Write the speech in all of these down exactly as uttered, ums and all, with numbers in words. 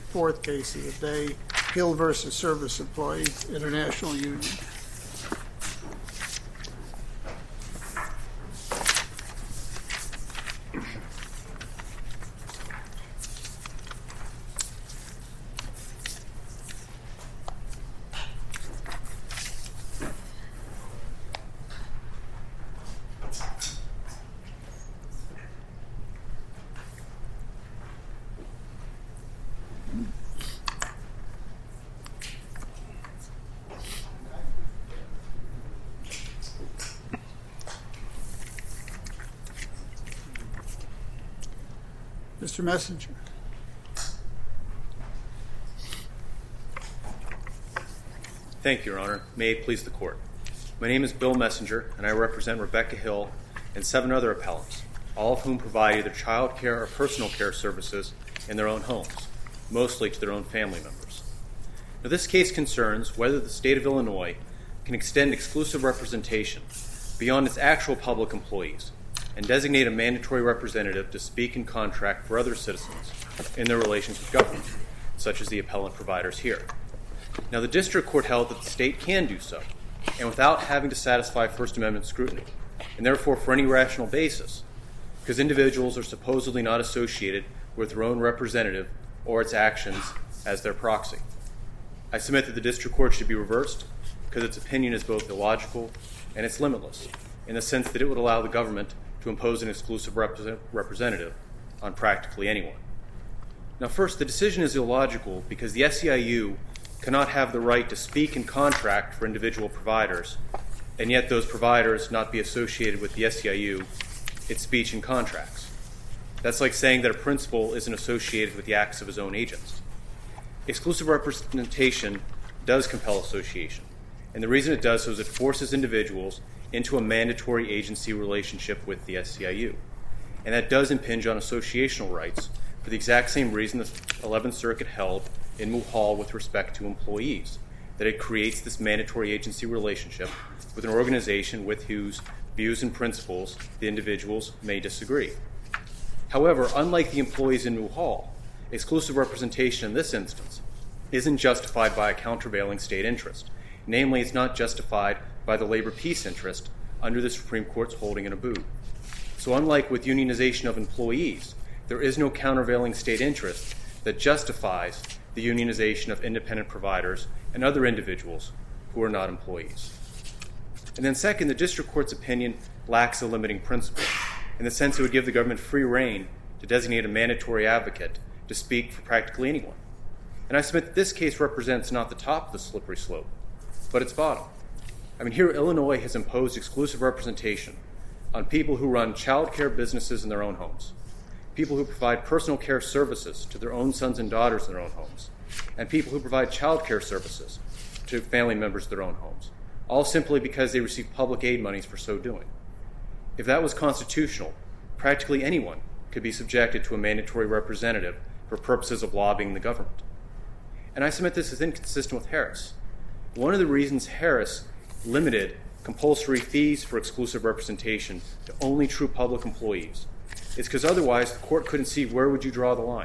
fourth case of the day, Hill versus Service Employees International Union. Mister Messenger. Thank you, Your Honor. May it please the Court. My name is Bill Messenger, and I represent Rebecca Hill and seven other appellants, all of whom provide either child care or personal care services in their own homes, mostly to their own family members. Now, this case concerns whether the state of Illinois can extend exclusive representation beyond its actual public employees and designate a mandatory representative to speak and contract for other citizens in their relations with government, such as the appellant providers here. Now, the district court held that the state can do so, and without having to satisfy First Amendment scrutiny, and therefore for any rational basis, because individuals are supposedly not associated with their own representative or its actions as their proxy. I submit that the district court should be reversed because its opinion is both illogical and it's limitless, in the sense that it would allow the government to impose an exclusive represent- representative on practically anyone. Now, first, the decision is illogical because the S E I U cannot have the right to speak and contract for individual providers, and yet those providers not be associated with the S E I U, its speech and contracts. That's like saying that a principal isn't associated with the acts of his own agents. Exclusive representation does compel association, and the reason it does so is it forces individuals into a mandatory agency relationship with the S E I U. And that does impinge on associational rights for the exact same reason the eleventh Circuit held in Mulhall with respect to employees, that it creates this mandatory agency relationship with an organization with whose views and principles the individuals may disagree. However, unlike the employees in Mulhall, exclusive representation in this instance isn't justified by a countervailing state interest. Namely, it's not justified by the labor peace interest under the Supreme Court's holding in Abood. So unlike with unionization of employees, there is no countervailing state interest that justifies the unionization of independent providers and other individuals who are not employees. And then second, the district court's opinion lacks a limiting principle, in the sense it would give the government free rein to designate a mandatory advocate to speak for practically anyone. And I submit that this case represents not the top of the slippery slope, but its bottom. I mean, here Illinois has imposed exclusive representation on people who run child care businesses in their own homes, people who provide personal care services to their own sons and daughters in their own homes, and people who provide child care services to family members in their own homes, all simply because they receive public aid monies for so doing. If that was constitutional, practically anyone could be subjected to a mandatory representative for purposes of lobbying the government. And I submit this is inconsistent with Harris. One of the reasons Harris limited compulsory fees for exclusive representation to only true public employees is because otherwise the court couldn't see where would you draw the line.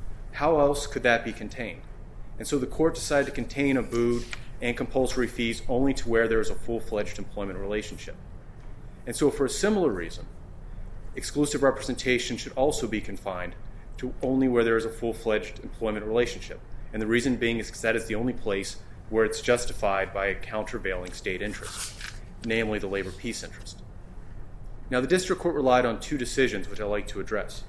How else could that be contained? And so the court decided to contain Abood and compulsory fees only to where there is a full-fledged employment relationship. And so for a similar reason, exclusive representation should also be confined to only where there is a full-fledged employment relationship. And the reason being is because that is the only place where it's justified by a countervailing state interest, namely the labor peace interest. Now, the district court relied on two decisions which I'd like to address.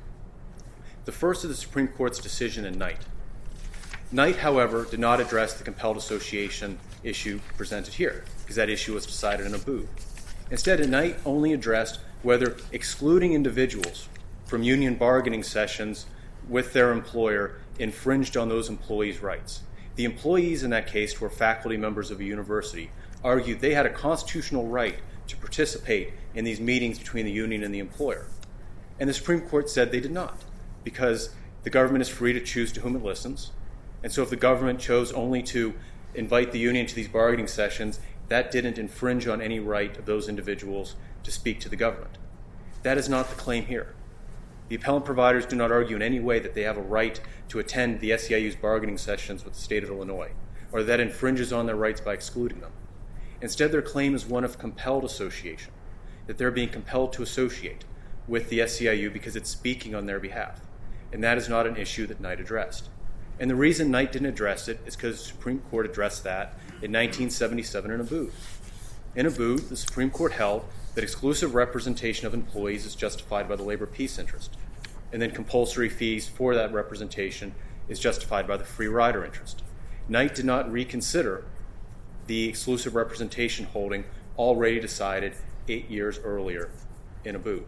The first is the Supreme Court's decision in Knight. Knight, however, did not address the compelled association issue presented here, because that issue was decided in Abood. Instead, Knight only addressed whether excluding individuals from union bargaining sessions with their employer infringed on those employees' rights. The employees in that case, who were faculty members of a university, argued they had a constitutional right to participate in these meetings between the union and the employer. And the Supreme Court said they did not, because the government is free to choose to whom it listens. And so if the government chose only to invite the union to these bargaining sessions, that didn't infringe on any right of those individuals to speak to the government. That is not the claim here. The appellant providers do not argue in any way that they have a right to attend the S E I U's bargaining sessions with the state of Illinois, or that infringes on their rights by excluding them. Instead, their claim is one of compelled association, that they're being compelled to associate with the S E I U because it's speaking on their behalf. And that is not an issue that Knight addressed. And the reason Knight didn't address it is because the Supreme Court addressed that in nineteen seventy-seven in Abood. In Abood, the Supreme Court held that exclusive representation of employees is justified by the labor peace interest, and then compulsory fees for that representation is justified by the free rider interest. Knight did not reconsider the exclusive representation holding already decided eight years earlier in Abood.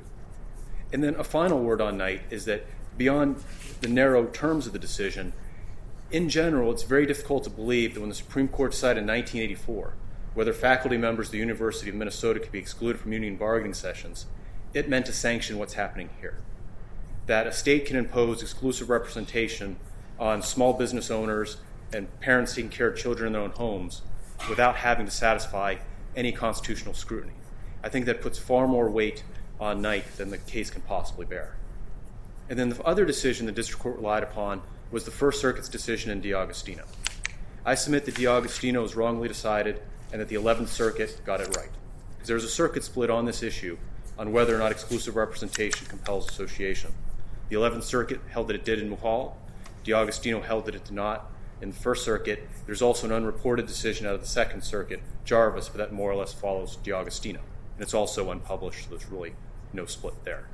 And then a final word on Knight is that beyond the narrow terms of the decision, in general, it's very difficult to believe that when the Supreme Court decided in nineteen eighty-four whether faculty members of the University of Minnesota could be excluded from union bargaining sessions, it meant to sanction what's happening here. That a state can impose exclusive representation on small business owners and parents taking care of children in their own homes without having to satisfy any constitutional scrutiny. I think that puts far more weight on Knight than the case can possibly bear. And then the other decision the district court relied upon was the First Circuit's decision in DiAgostino. I submit that DiAgostino was wrongly decided and that the eleventh Circuit got it right. Because there was a circuit split on this issue on whether or not exclusive representation compels association. The eleventh Circuit held that it did in Mulhall. DiAgostino held that it did not. In the First Circuit, there's also an unreported decision out of the Second Circuit, Jarvis, but that more or less follows DiAgostino. And it's also unpublished, so there's really no split there.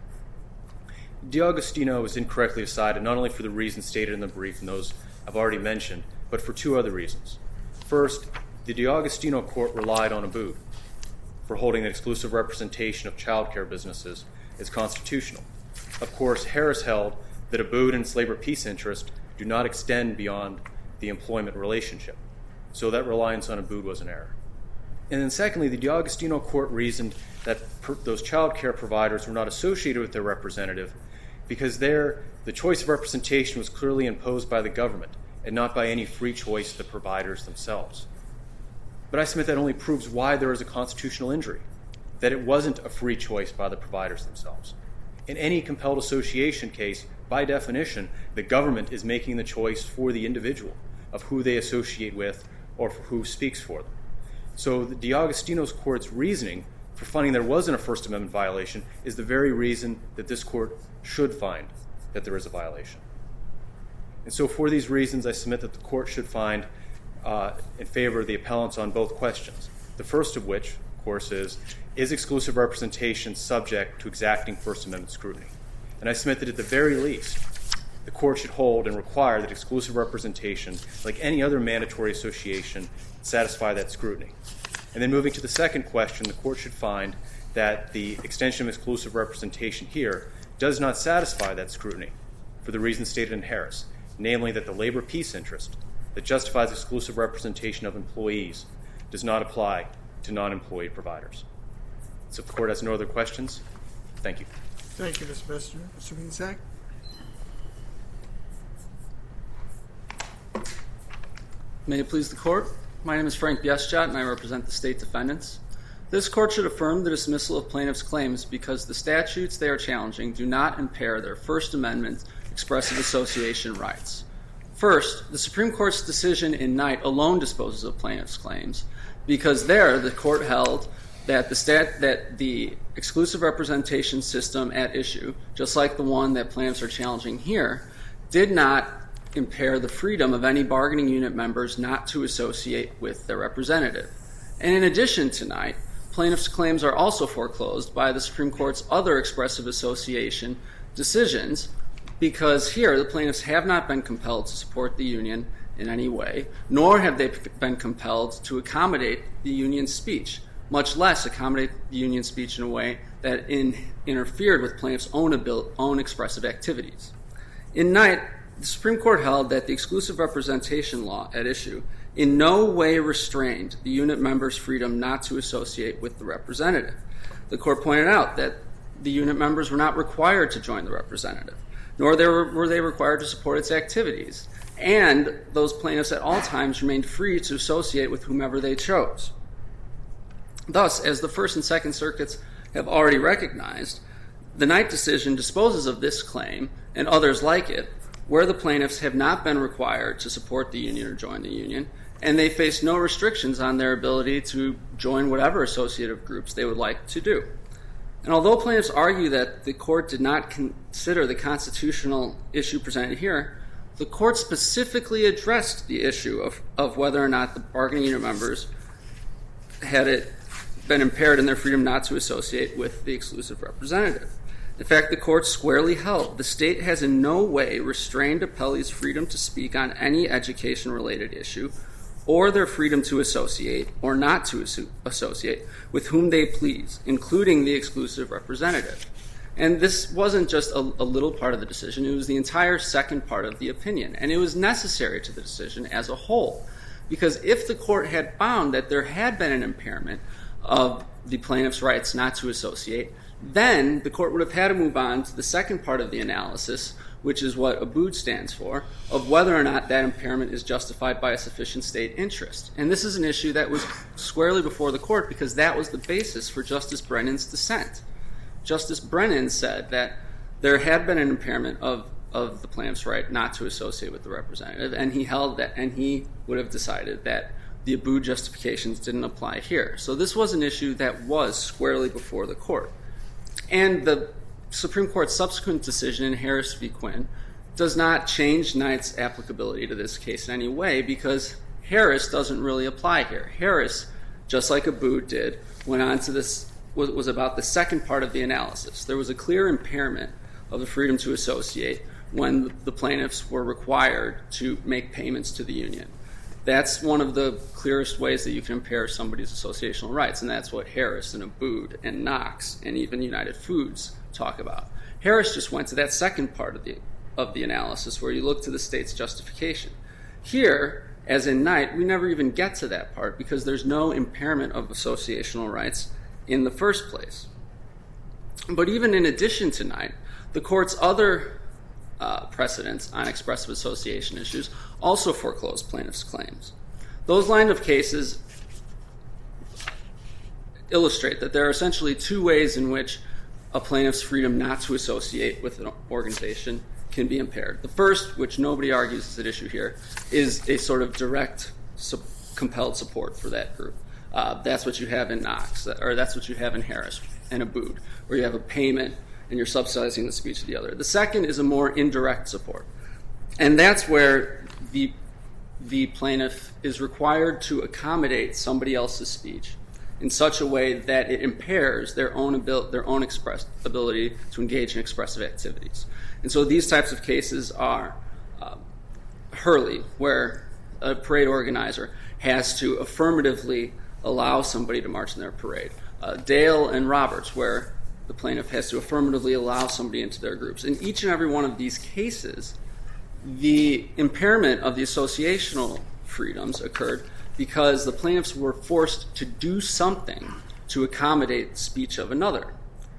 DiAgostino was incorrectly decided not only for the reasons stated in the brief and those I've already mentioned, but for two other reasons. First, the DiAgostino court relied on Abood for holding that exclusive representation of child care businesses is constitutional. Of course, Harris held that Abood and its labor peace interest do not extend beyond the employment relationship. So that reliance on Abood was an error. And then secondly, the DiAgostino court reasoned that per- those child care providers were not associated with their representative because there the choice of representation was clearly imposed by the government and not by any free choice of the providers themselves. But I submit that only proves why there is a constitutional injury, that it wasn't a free choice by the providers themselves. In any compelled association case, by definition, the government is making the choice for the individual of who they associate with or for who speaks for them. So the DiAgostino's court's reasoning for finding there wasn't a First Amendment violation is the very reason that this court should find that there is a violation. And so for these reasons, I submit that the court should find uh, in favor of the appellants on both questions. The first of which, of course, is, is exclusive representation subject to exacting First Amendment scrutiny? And I submit that at the very least, the court should hold and require that exclusive representation, like any other mandatory association, satisfy that scrutiny. And then moving to the second question, the court should find that the extension of exclusive representation here does not satisfy that scrutiny for the reasons stated in Harris, namely that the labor peace interest that justifies exclusive representation of employees does not apply to non-employee providers. So if the court has no other questions, thank you. Thank you, Mister Messenger. Mister Minczak? May it please the court. My name is Frank Bieszczat, and I represent the state defendants. This court should affirm the dismissal of plaintiffs' claims because the statutes they are challenging do not impair their First Amendment expressive association rights. First, the Supreme Court's decision in Knight alone disposes of plaintiffs' claims because there the court held that the stat that the exclusive representation system at issue, just like the one that plaintiffs are challenging here, did not impair the freedom of any bargaining unit members not to associate with their representative. And in addition to Knight, plaintiffs' claims are also foreclosed by the Supreme Court's other expressive association decisions because here the plaintiffs have not been compelled to support the union in any way, nor have they been compelled to accommodate the union's speech, much less accommodate the union's speech in a way that in, interfered with plaintiffs' own, abil- own expressive activities. In Knight, the Supreme Court held that the exclusive representation law at issue in no way restrained the unit members' freedom not to associate with the representative. The court pointed out that the unit members were not required to join the representative, nor were they required to support its activities, and those plaintiffs at all times remained free to associate with whomever they chose. Thus, as the First and Second Circuits have already recognized, The Knight decision disposes of this claim and others like it, where the plaintiffs have not been required to support the union or join the union, and they face no restrictions on their ability to join whatever associative groups they would like to do. And although plaintiffs argue that the court did not consider the constitutional issue presented here, the court specifically addressed the issue of, of whether or not the bargaining unit members had it been impaired in their freedom not to associate with the exclusive representative. In fact, the court squarely held the state has in no way restrained appellees' freedom to speak on any education-related issue or their freedom to associate or not to associate with whom they please, including the exclusive representative. And this wasn't just a, a little part of the decision, it was the entire second part of the opinion, and it was necessary to the decision as a whole. Because if the court had found that there had been an impairment of the plaintiff's rights not to associate, then the court would have had to move on to the second part of the analysis, which is what ABUD stands for, of whether or not that impairment is justified by a sufficient state interest. And this is an issue that was squarely before the court because that was the basis for Justice Brennan's dissent. Justice Brennan said that there had been an impairment of, of the plaintiff's right not to associate with the representative, and he held that, and he would have decided that the ABUD justifications didn't apply here. So this was an issue that was squarely before the court. And the Supreme Court's subsequent decision in Harris v. Quinn does not change Knight's applicability to this case in any way because Harris doesn't really apply here. Harris, just like ABUD did, went on to this, was, was about the second part of the analysis. There was a clear impairment of the freedom to associate when the plaintiffs were required to make payments to the union. That's one of the clearest ways that you can impair somebody's associational rights, and that's what Harris and ABUD and Knox and even United Foods talk about. Harris just went to that second part of the of the analysis where you look to the state's justification. Here, as in Knight, we never even get to that part because there's no impairment of associational rights in the first place. But even in addition to Knight, the court's other uh, precedents on expressive association issues also foreclose plaintiffs' claims. Those line of cases illustrate that there are essentially two ways in which a plaintiff's freedom not to associate with an organization can be impaired. The first, which nobody argues is at issue here, is a sort of direct su- compelled support for that group. Uh, that's what you have in Knox, or that's what you have in Harris and ABUD, where you have a payment and you're subsidizing the speech of the other. The second is a more indirect support, and that's where the the plaintiff is required to accommodate somebody else's speech in such a way that it impairs their own abil- their own express ability to engage in expressive activities. And so these types of cases are uh, Hurley, where a parade organizer has to affirmatively allow somebody to march in their parade. Uh, Dale and Roberts, where the plaintiff has to affirmatively allow somebody into their groups. In each and every one of these cases, the impairment of the associational freedoms occurred because the plaintiffs were forced to do something to accommodate the speech of another.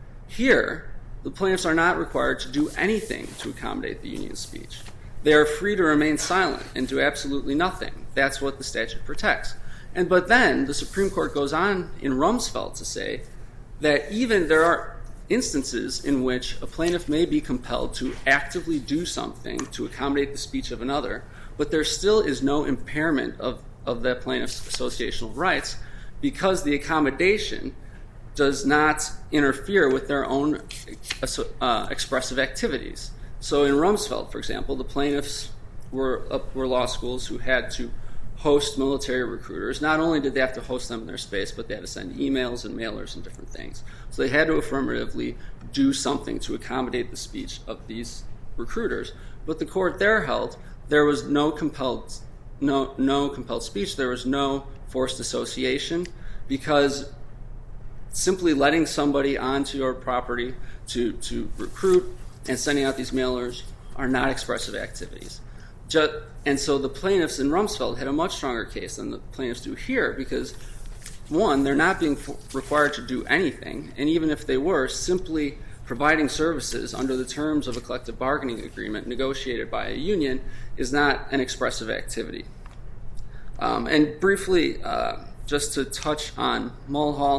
Here, the plaintiffs are not required to do anything to accommodate the union's speech. They are free to remain silent and do absolutely nothing. That's what the statute protects. And but then the Supreme Court goes on in Rumsfeld to say that even there are instances in which a plaintiff may be compelled to actively do something to accommodate the speech of another, but there still is no impairment of, of that plaintiff's associational rights because the accommodation does not interfere with their own uh, expressive activities. So in Rumsfeld, for example, the plaintiffs were, uh, were law schools who had to host military recruiters. Not only did they have to host them in their space, but they had to send emails and mailers and different things. So they had to affirmatively do something to accommodate the speech of these recruiters. But the court there held there was no compelled, no, no compelled speech. There was no forced association because simply letting somebody onto your property to, to recruit and sending out these mailers are not expressive activities. Just, and so the plaintiffs in Rumsfeld had a much stronger case than the plaintiffs do here because, one, they're not being f- required to do anything, and even if they were, simply providing services under the terms of a collective bargaining agreement negotiated by a union is not an expressive activity. Um, and briefly, uh, just to touch on Mulhall,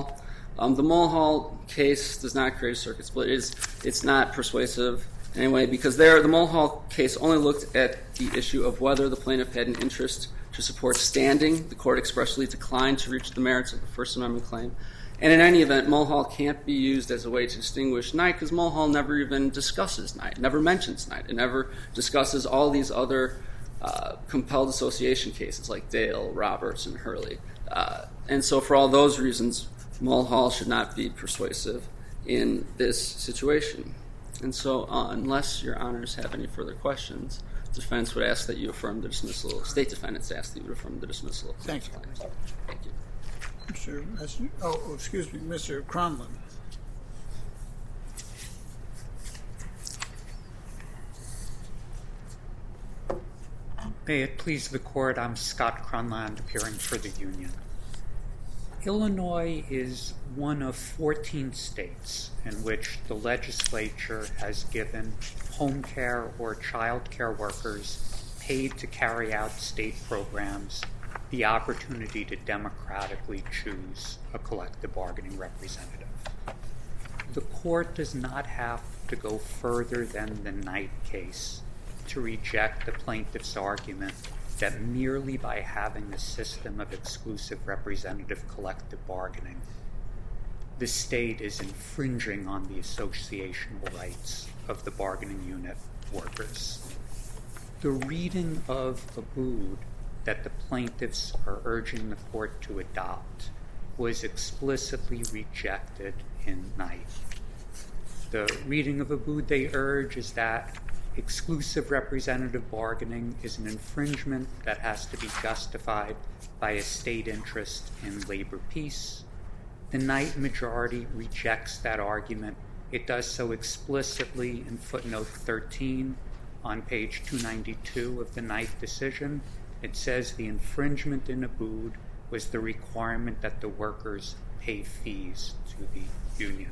Um, the Mulhall case does not create a circuit split. It is, it's not persuasive anyway, because there, the Mulhall case only looked at the issue of whether the plaintiff had an interest to support standing. The court expressly declined to reach the merits of the First Amendment claim. And in any event, Mulhall can't be used as a way to distinguish Knight, because Mulhall never even discusses Knight, never mentions Knight. It never discusses all these other uh, compelled association cases like Dale, Roberts, and Hurley. Uh, and so for all those reasons, Mulhall should not be persuasive in this situation. And so uh, unless your honors have any further questions, defense would ask that you affirm the dismissal. State defendants ask that you affirm the dismissal. Thank you. Thank you. Mister Messenger, oh, oh, excuse me, Mister Cronlund. May it please the court, I'm Scott Cronland, appearing for the union. Illinois is one of fourteen states in which the legislature has given home care or child care workers paid to carry out state programs the opportunity to democratically choose a collective bargaining representative. The court does not have to go further than the Knight case to reject the plaintiff's argument that merely by having a system of exclusive representative collective bargaining, the state is infringing on the associational rights of the bargaining unit workers. The reading of Abood that the plaintiffs are urging the court to adopt was explicitly rejected in Knight. The reading of Abood they urge is that exclusive representative bargaining is an infringement that has to be justified by a state interest in labor peace. The Knight majority rejects that argument. It does so explicitly in footnote thirteen on page two ninety-two of the Knight decision. It says the infringement in Abood was the requirement that the workers pay fees to the union.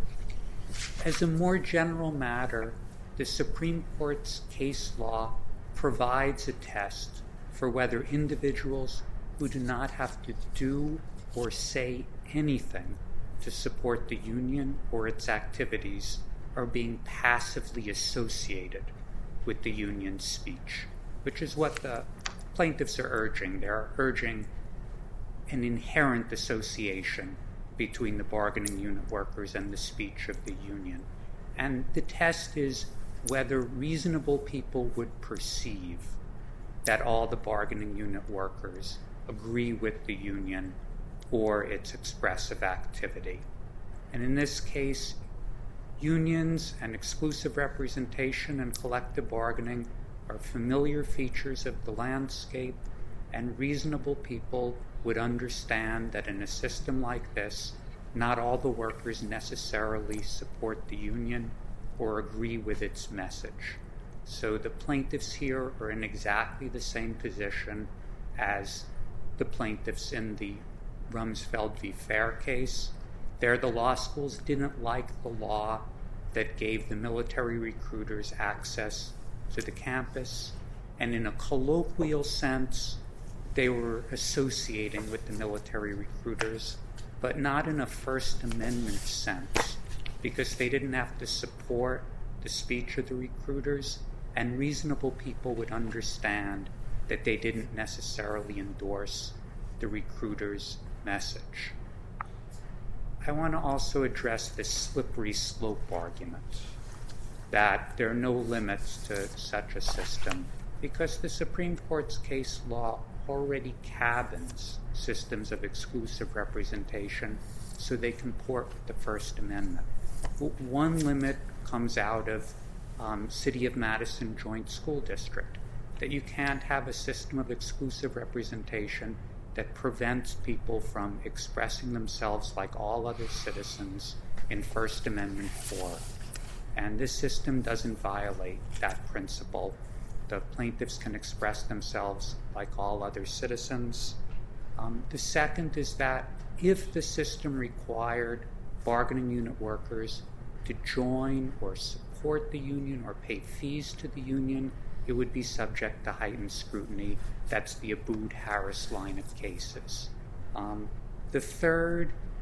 As a more general matter, the Supreme Court's case law provides a test for whether individuals who do not have to do or say anything to support the union or its activities are being passively associated with the union's speech, which is what the plaintiffs are urging. They're urging an inherent association between the bargaining unit workers and the speech of the union. And the test is whether reasonable people would perceive that all the bargaining unit workers agree with the union or its expressive activity. And in this case, unions and exclusive representation and collective bargaining are familiar features of the landscape, and reasonable people would understand that in a system like this, not all the workers necessarily support the union or agree with its message. So the plaintiffs here are in exactly the same position as the plaintiffs in the Rumsfeld v. Fair case. There, the law schools didn't like the law that gave the military recruiters access to the campus, and in a colloquial sense, they were associating with the military recruiters, but not in a First Amendment sense, because they didn't have to support the speech of the recruiters, and reasonable people would understand that they didn't necessarily endorse the recruiter's message. I want to also address this slippery slope argument, that there are no limits to such a system, because the Supreme Court's case law already cabins systems of exclusive representation so they comport with the First Amendment. One limit comes out of um, City of Madison Joint School District, that you can't have a system of exclusive representation that prevents people from expressing themselves like all other citizens in First Amendment form. And this system doesn't violate that principle. The plaintiffs can express themselves like all other citizens. Um, the second is that if the system required bargaining unit workers to join or support the union or pay fees to the union, it would be subject to heightened scrutiny. That's the Abood-Harris line of cases. Um, the third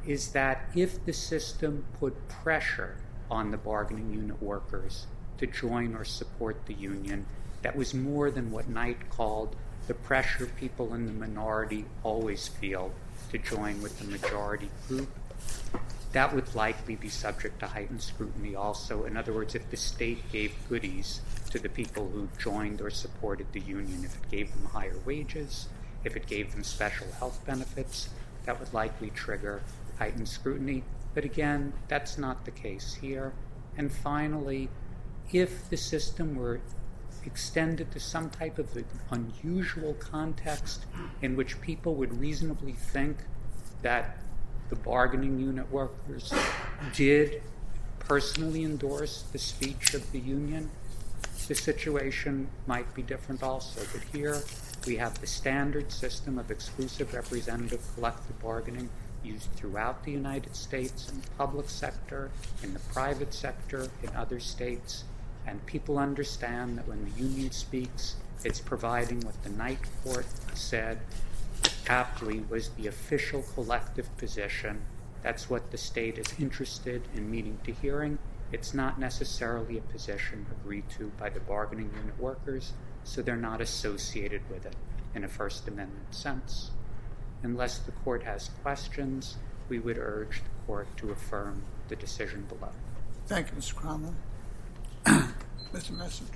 is that if the system put pressure on the bargaining unit workers to join or support the union, that was more than what Knight called the pressure people in the minority always feel to join with the majority group, that would likely be subject to heightened scrutiny also. In other words, if the state gave goodies to the people who joined or supported the union, if it gave them higher wages, if it gave them special health benefits, that would likely trigger heightened scrutiny. But again, that's not the case here. And finally, if the system were extended to some type of unusual context in which people would reasonably think that the bargaining unit workers did personally endorse the speech of the union, the situation might be different also. But here we have the standard system of exclusive representative collective bargaining used throughout the United States in the public sector, in the private sector, in other states, and people understand that when the union speaks, it's providing what the Knight Court said aptly was the official collective position. That's what the state is interested in meeting to hearing. It's not necessarily a position agreed to by the bargaining unit workers, so they're not associated with it in a First Amendment sense. Unless the court has questions, we would urge the court to affirm the decision below. Thank you, Mister Cromwell. Mister Messenger.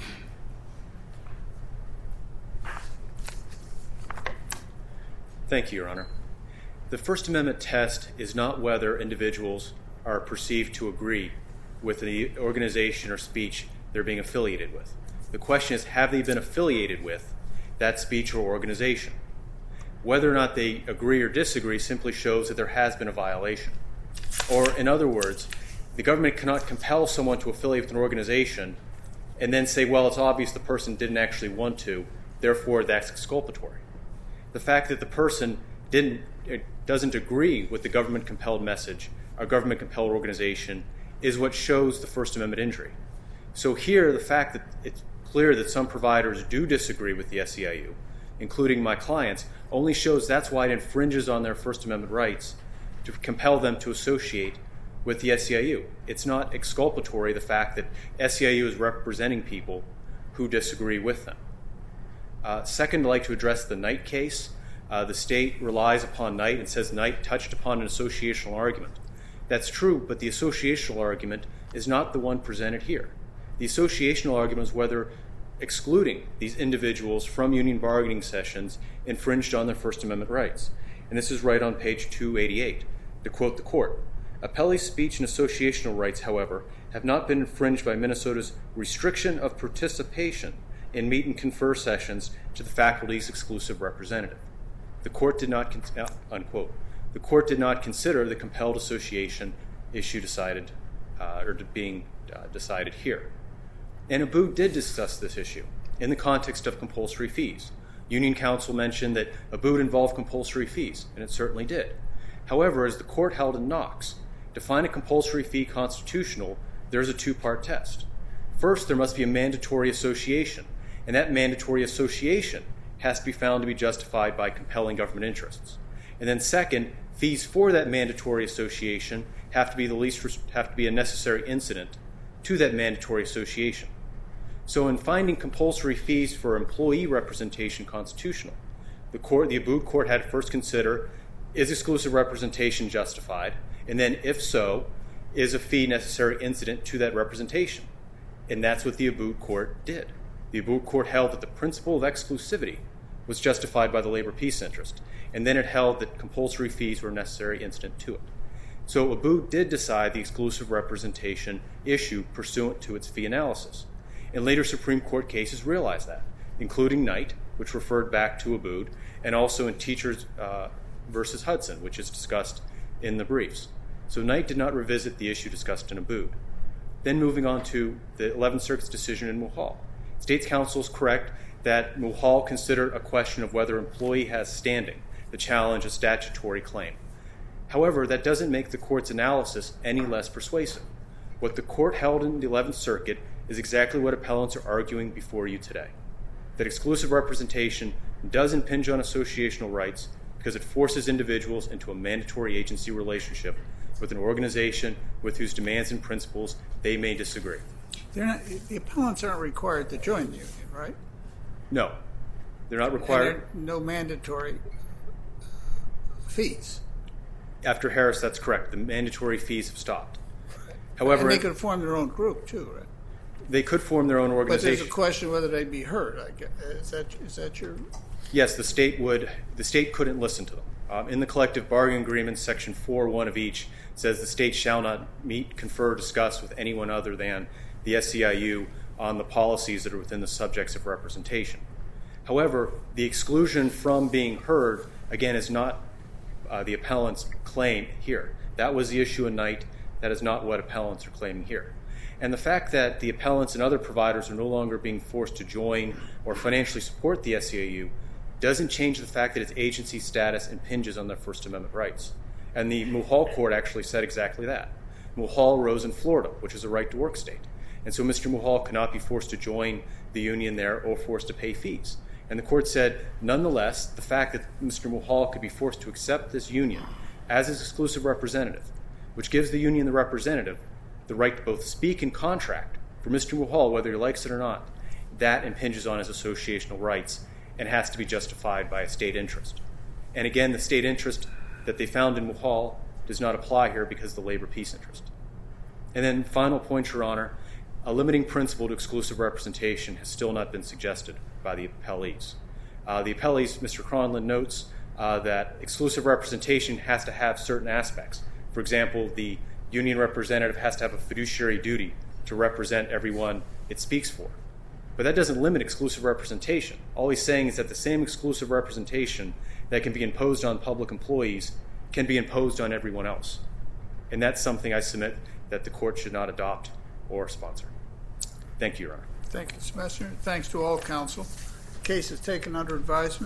Thank you, Your Honor. The First Amendment test is not whether individuals are perceived to agree with the organization or speech they're being affiliated with. The question is, have they been affiliated with that speech or organization? Whether or not they agree or disagree simply shows that there has been a violation. Or, in other words, the government cannot compel someone to affiliate with an organization and then say, well, it's obvious the person didn't actually want to, therefore that's exculpatory. The fact that the person didn't, doesn't agree with the government-compelled message, or government-compelled organization, is what shows the First Amendment injury. So here, the fact that it's clear that some providers do disagree with the S E I U, including my clients, only shows that's why it infringes on their First Amendment rights to compel them to associate with the S E I U. It's not exculpatory, the fact that S E I U is representing people who disagree with them. Uh, second, I'd like to address the Knight case. Uh, the state relies upon Knight and says Knight touched upon an associational argument. That's true, but the associational argument is not the one presented here. The associational argument is whether excluding these individuals from union bargaining sessions infringed on their First Amendment rights. And this is right on page two eighty-eight. To quote the court, appellee's speech and associational rights, however, have not been infringed by Minnesota's restriction of participation in meet and confer sessions to the faculty's exclusive representative. The court did not, con- unquote, the court did not consider the compelled association issue decided, uh, or being uh, decided here. And Abood did discuss this issue in the context of compulsory fees. Union counsel mentioned that Abood involved compulsory fees, and it certainly did. However, as the court held in Knox, to find a compulsory fee constitutional, there's a two-part test. First, there must be a mandatory association, and that mandatory association has to be found to be justified by compelling government interests. And then second, fees for that mandatory association have to be the least have to be a necessary incident to that mandatory association. So in finding compulsory fees for employee representation constitutional, the court, the Abood court had to first consider, is exclusive representation justified? And then if so, is a fee necessary incident to that representation? And that's what the Abood court did. The Abood court held that the principle of exclusivity was justified by the labor peace interest, and then it held that compulsory fees were a necessary incident to it. So Abood did decide the exclusive representation issue pursuant to its fee analysis. And later Supreme Court cases realized that, including Knight, which referred back to Abood, and also in Teachers uh, versus Hudson, which is discussed in the briefs. So Knight did not revisit the issue discussed in Abood. Then moving on to the eleventh Circuit's decision in Mulhall. State's counsel is correct that Mulhall considered a question of whether employee has standing to challenge a statutory claim. However, that doesn't make the court's analysis any less persuasive. What the court held in the eleventh Circuit is exactly what appellants are arguing before you today, that exclusive representation does impinge on associational rights because it forces individuals into a mandatory agency relationship with an organization with whose demands and principles they may disagree. They're not, the appellants aren't required to join the union, right? No, they're not And required. there are no mandatory fees. After Harris, that's correct. The mandatory fees have stopped. And However, they could form their own group too, right? they could form their own But there's organization. a question whether they'd be heard. I guess. Is that is that your? Yes, the state would. The state couldn't listen to them. Um, in the collective bargaining agreement, section four one of each says the state shall not meet, confer, or discuss with anyone other than the S E I U on the policies that are within the subjects of representation. However, the exclusion from being heard, again, is not uh, the appellant's claim here. That was the issue in Knight. That is not what appellants are claiming here. And the fact that the appellants and other providers are no longer being forced to join or financially support the S E I U doesn't change the fact that its agency status impinges on their First Amendment rights. And the Mulhall court actually said exactly that. Mulhall rose in Florida, which is a right-to-work state. And so Mister Mulhall cannot be forced to join the union there or forced to pay fees. And the court said, nonetheless, the fact that Mister Mulhall could be forced to accept this union as his exclusive representative, which gives the union the representative the right to both speak and contract for Mister Mulhall, whether he likes it or not, that impinges on his associational rights and has to be justified by a state interest. And again, the state interest that they found in Mulhall does not apply here because of the labor peace interest. And then final point, Your Honor, a limiting principle to exclusive representation has still not been suggested by the appellees. Uh, the appellees, Mister Cronlin notes uh, that exclusive representation has to have certain aspects. For example, the union representative has to have a fiduciary duty to represent everyone it speaks for. But that doesn't limit exclusive representation. All he's saying is that the same exclusive representation that can be imposed on public employees can be imposed on everyone else. And that's something I submit that the court should not adopt or sponsor. Thank you, Your Honor. Thank you, Mister Messenger. Thanks to all counsel. The case is taken under advisement.